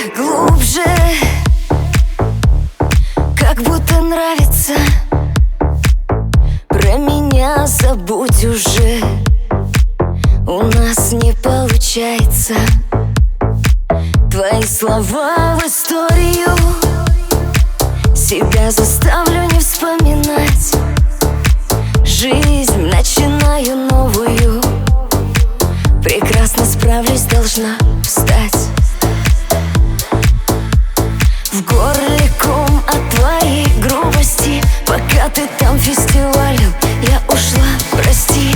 глубже, как будто нравится. Про меня забудь уже, у нас не получается. Твои слова в историю, себя заставлю не вспоминать. Жизнь начинаю новую, прекрасно справлюсь, должна встать. В горле ком от твоей грубости, пока ты там фестивалем, я ушла, прости.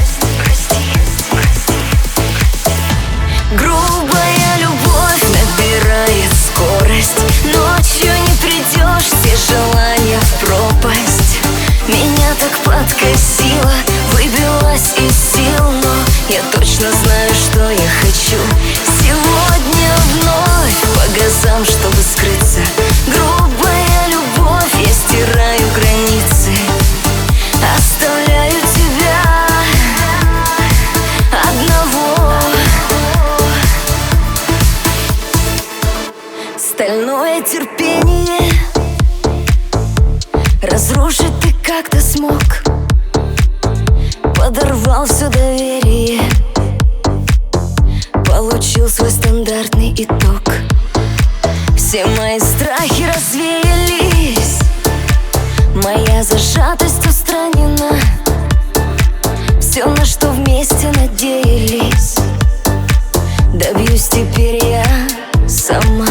Грубая любовь набирает скорость, ночью не придешь, все желания в пропасть. Меня так подкосило, выбилась из сил, но я точно знаю, что я хочу. Сегодня вновь по газам, чтобы скрыться. Грубая любовь, я стираю границы, оставляю тебя одного. Стальное терпение разрушить ты как-то смог, подорвал все доверие, получил свой стандартный итог. Все мои страхи развеялись, моя зажатость устранена. Все, на что вместе надеялись, добьюсь теперь я сама.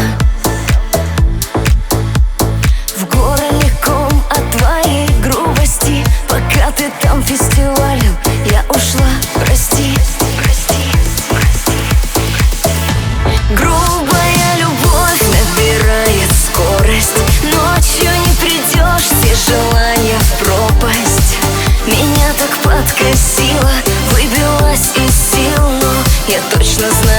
В горле ком от твоей грубости, пока ты там фестивалем, я ушла, прости. Грубая любовь набирает скорость, ночью не придешь, все желания в пропасть. Меня так подкосило, выбилась из сил, но я точно знаю,